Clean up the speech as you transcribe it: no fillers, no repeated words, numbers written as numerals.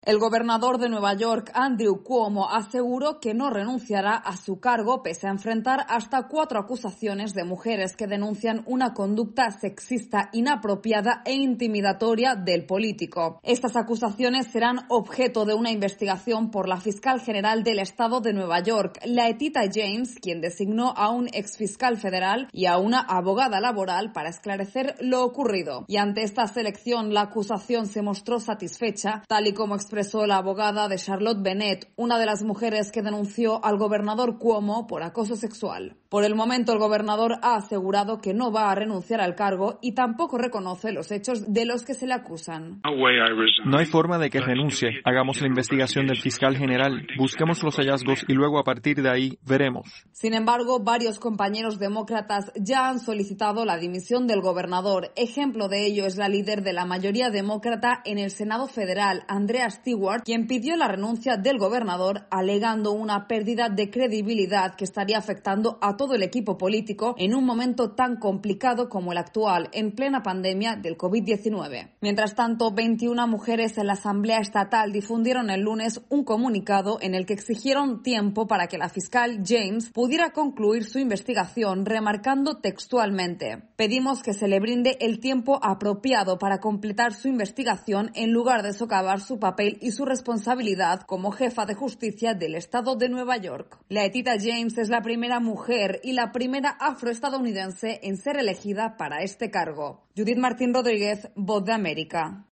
El gobernador de Nueva York, Andrew Cuomo, aseguró que no renunciará a su cargo pese a enfrentar hasta 4 acusaciones de mujeres que denuncian una conducta sexista, inapropiada e intimidatoria del político. Estas acusaciones serán objeto de una investigación por la fiscal general del estado de Nueva York, Laetitia James, quien designó a un exfiscal federal y a una abogada laboral para esclarecer lo ocurrido. Y ante esta selección, la acusación se mostró satisfecha, tal y como expresó la abogada de Charlotte Bennett, una de las mujeres que denunció al gobernador Cuomo por acoso sexual. Por el momento, el gobernador ha asegurado que no va a renunciar al cargo y tampoco reconoce los hechos de los que se le acusan. No hay forma de que renuncie. Hagamos la investigación del fiscal general, busquemos los hallazgos y luego a partir de ahí veremos. Sin embargo, varios compañeros demócratas ya han solicitado la dimisión del gobernador. Ejemplo de ello es la líder de la mayoría demócrata en el Senado federal, Andrea Stewart, quien pidió la renuncia del gobernador alegando una pérdida de credibilidad que estaría afectando a todo el equipo político en un momento tan complicado como el actual, en plena pandemia del COVID-19. Mientras tanto, 21 mujeres en la Asamblea Estatal difundieron el lunes un comunicado en el que exigieron tiempo para que la fiscal James pudiera concluir su investigación, remarcando textualmente: pedimos que se le brinde el tiempo apropiado para completar su investigación en lugar de socavar su papel y su responsabilidad como jefa de justicia del estado de Nueva York. Laetitia James es la primera mujer y la primera afroestadounidense en ser elegida para este cargo. Judith Martín Rodríguez, Voz de América.